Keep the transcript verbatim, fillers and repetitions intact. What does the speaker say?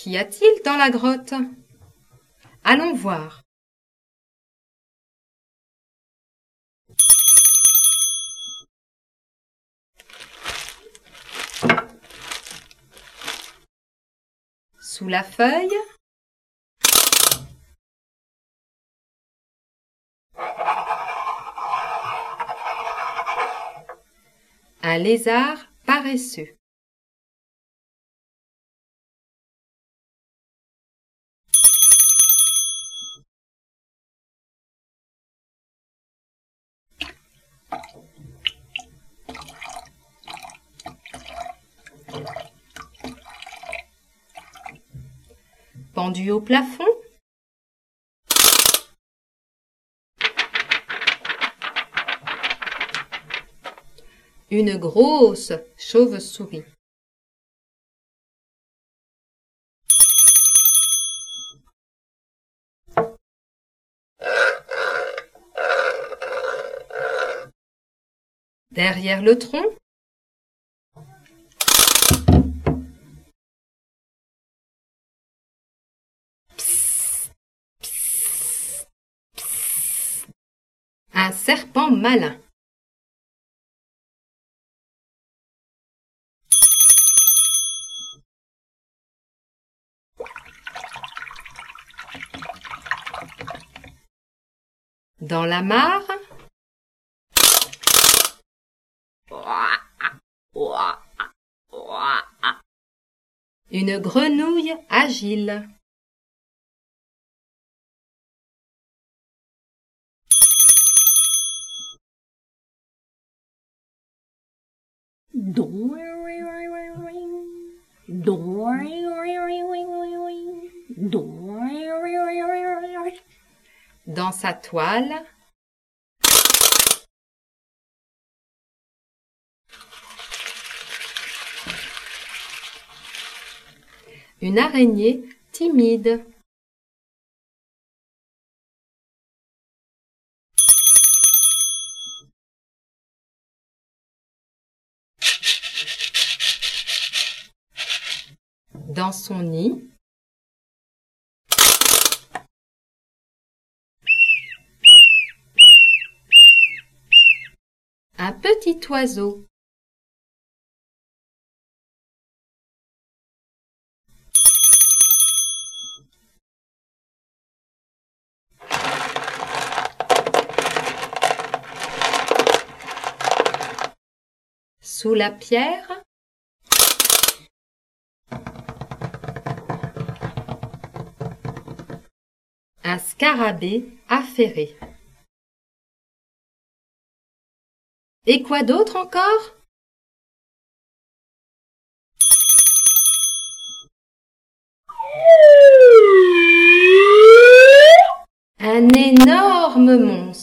Qu'y a-t-il dans la grotte? Allons voir. Sous la feuille, un lézard paresseux. Pendu au plafond, une grosse chauve-souris. Derrière le tronc, un serpent malin. Dans la mare, une grenouille agile. Dans sa toile, une araignée timide. Dans son nid, un petit oiseau. Sous la pierre, un scarabée affairé. Et quoi d'autre encore? Un énorme monstre.